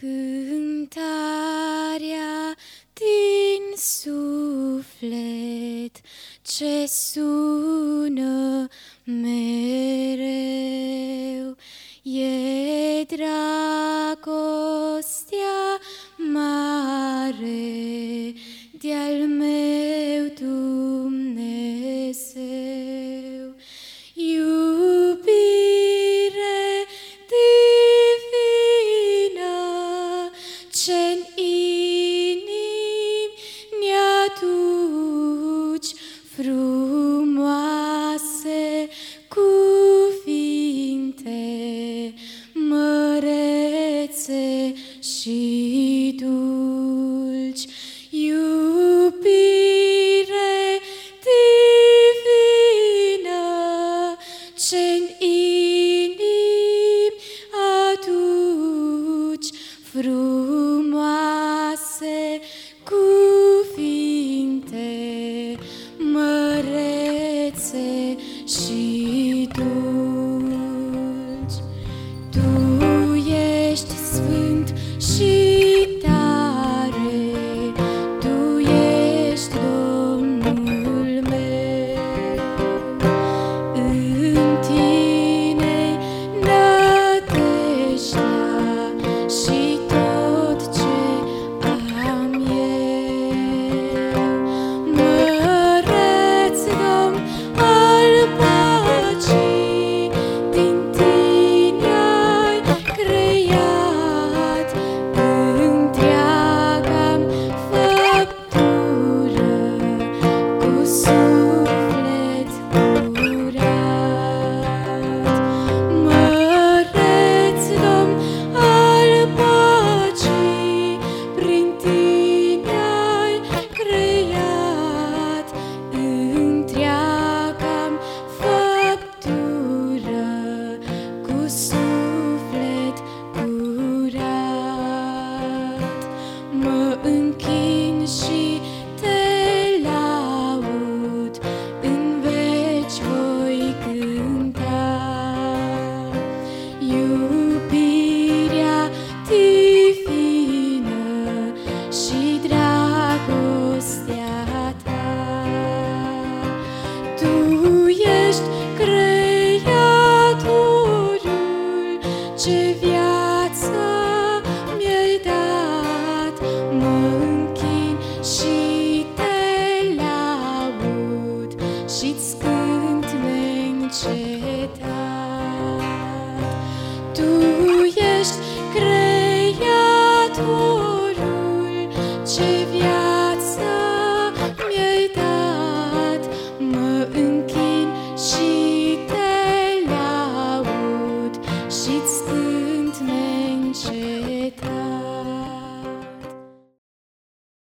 Cântarea din suflet ce sună mereu e dragostea mare de-al meu Dumnezeu. Iubire divină ce-n inimi ne-aduci, frumoase cuvinte, mărețe și dulci. Iubire divină ce-n inimi aduci, frumoase cuvinte, mărețe și dulci. Tu ești sfânt și tare, Tu ești Domnul meu. În Tine nădejdea și tot ce am eu. Măreț Domn al păcii, din Tine ai creat întreaga-mi făptură cu suflet curat. Măreț Domn al păcii, prin Tine ai creat întreaga-mi făptură cu suflet curat. Mă închin și Te laud, în veci voi cânta. Iubirea divină și dragostea Ta. Tu ești Creatorul, ce viață mi-ai dat. Mă închin și Te laud și-ți cânt neîncetat. Tu ești Creatorul, ce viață mi-ai dat. Mă închin și Te laud și-ți cânt neîncetat.